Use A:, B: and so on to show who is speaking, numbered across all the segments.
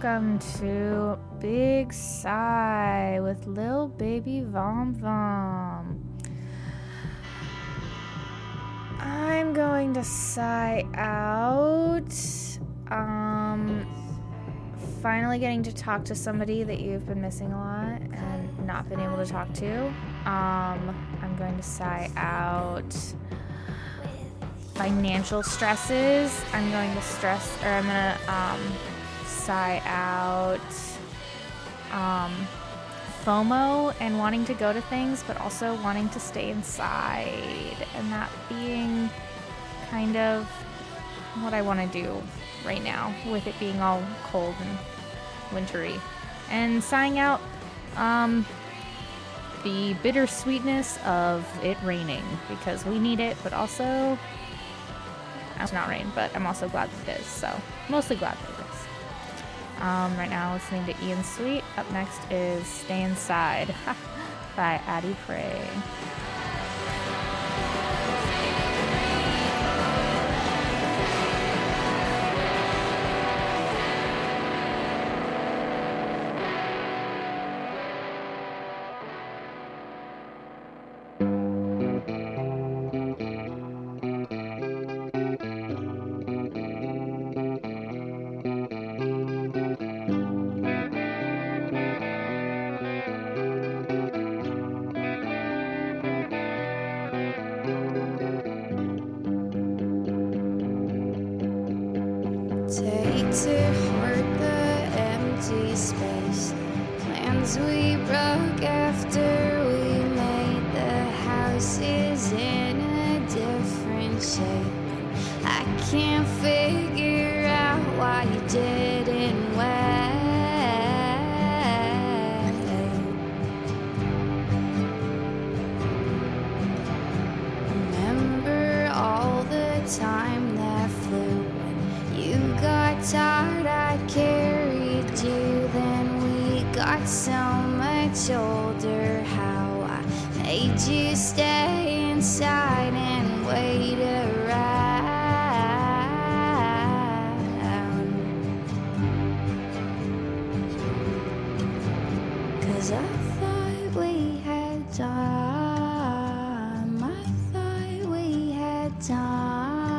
A: welcome to Big Sigh with Lil Baby Vom Vom. I'm going to sigh out. Finally getting to talk to somebody that you've been missing a lot and not been able to talk to. I'm going to sigh out financial stresses. I'm going to sigh out FOMO and wanting to go to things, but also wanting to stay inside and that being kind of what I want to do right now with it being all cold and wintry. And sighing out the bittersweetness of it raining because we need it, but also it's not rain, but I'm also glad that it is, so mostly glad that it is. Right now listening to Ian Sweet. Up next is Stay Inside by Addie Prey.
B: Take to heart the empty space, plans we broke after we made the houses in a different shape. I can't figure out why you didn't wait. Remember all the time that flew. You got tired, I carried you, then we got so much older. How I made you stay inside and wait around. 'Cause I thought we had time, I thought we had time.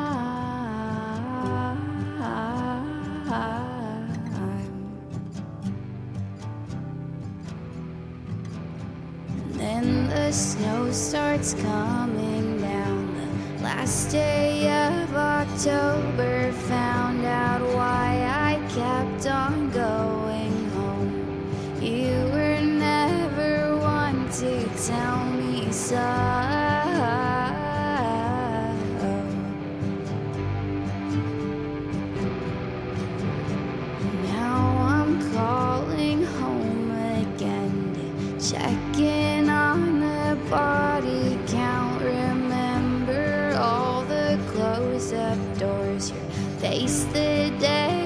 B: Then the snow starts coming down. The last day of October, found out why I kept on going home. You were never one to tell me so. Calling home again, checking on the body count. Remember all the closed up doors, your face the day